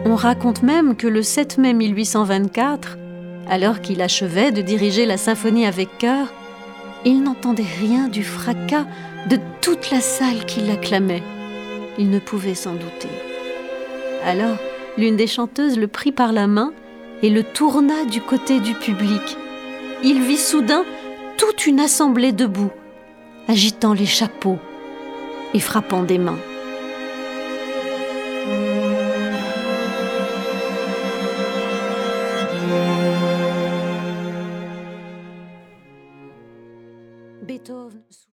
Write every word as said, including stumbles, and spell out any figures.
On raconte même que le sept mai mille huit cent vingt-quatre, alors qu'il achevait de diriger la symphonie avec cœur, il n'entendait rien du fracas de toute la salle qui l'acclamait. Il ne pouvait s'en douter. Alors, l'une des chanteuses le prit par la main et le tourna du côté du public. Il vit soudain toute une assemblée debout, agitant les chapeaux et frappant des mains.